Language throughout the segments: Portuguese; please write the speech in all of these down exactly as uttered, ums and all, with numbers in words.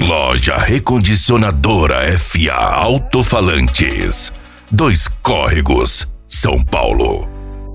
Loja Recondicionadora F A Alto-Falantes, Dois Córregos, São Paulo.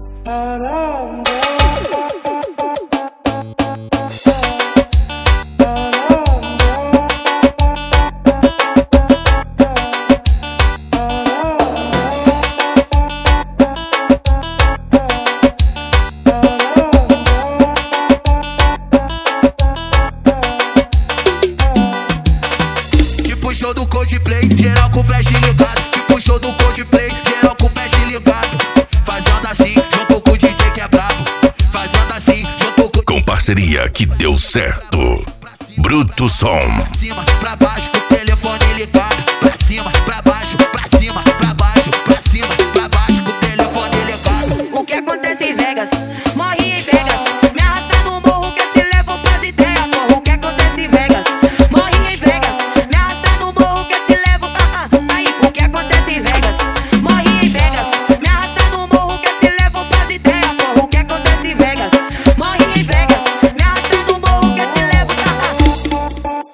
Show do Coldplay, geral com flash ligado. Tipo show do Coldplay, geral com flash ligado. Fazendo assim, junto com o D J que é brabo. Fazendo assim, junto com... Com parceria que deu certo. Bruto Som. Pra cima, pra baixo, com o telefone ligado. Pra cima, pra baixo, pra cima, pra baixo, pra cima, pra baixo, com o telefone ligado. O que acontece em Vegas, morre em Vegas. Me arrasta no morro que eu te levo pras ideias, porra. O que acontece em Vegas, morre em Vegas. Me arrasta no morro que eu te levo, ah, ah, aí. O que acontece em Vegas, morre em Vegas. Me arrasta no morro que eu te levo pras ideias, porra. O que acontece em Vegas, morre em Vegas. Me arrasta no morro que eu te levo, ah, ah.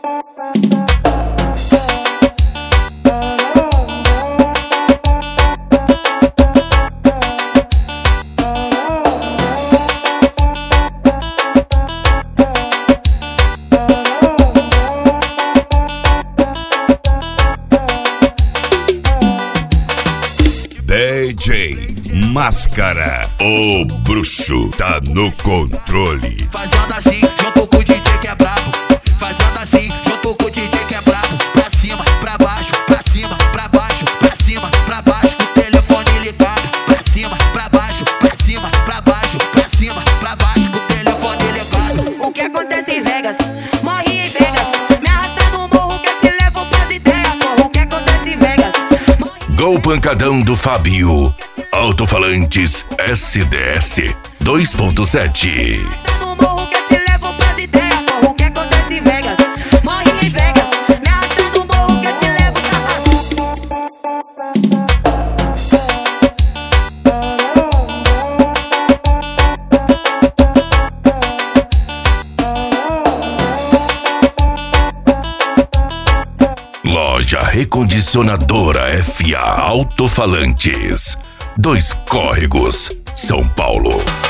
D J Máscara, o bruxo tá no controle. Fazendo assim, junto com o D J que é brabo. Fazendo assim, junto com o D J que é brabo. Pra cima, pra baixo, pra cima, pra baixo, pra cima, pra baixo, com o telefone ligado. Pra cima, pra baixo, pra cima, pra baixo, pra cima, pra baixo, com o telefone ligado. O que acontece em Vegas, morre em Vegas. Me arrasta no morro que eu te levo pras ideias, porra. O que acontece em Vegas, morre... Gol pancadão do Fábio. Alto-Falantes S D S dois ponto sete. no morro que eu te levo pras ideias, porra. O que acontece em Vegas, morre em Vegas. Me arrasta no morro que eu te levo, Loja Recondicionadora F A Alto-Falantes, Dois Córregos, São Paulo.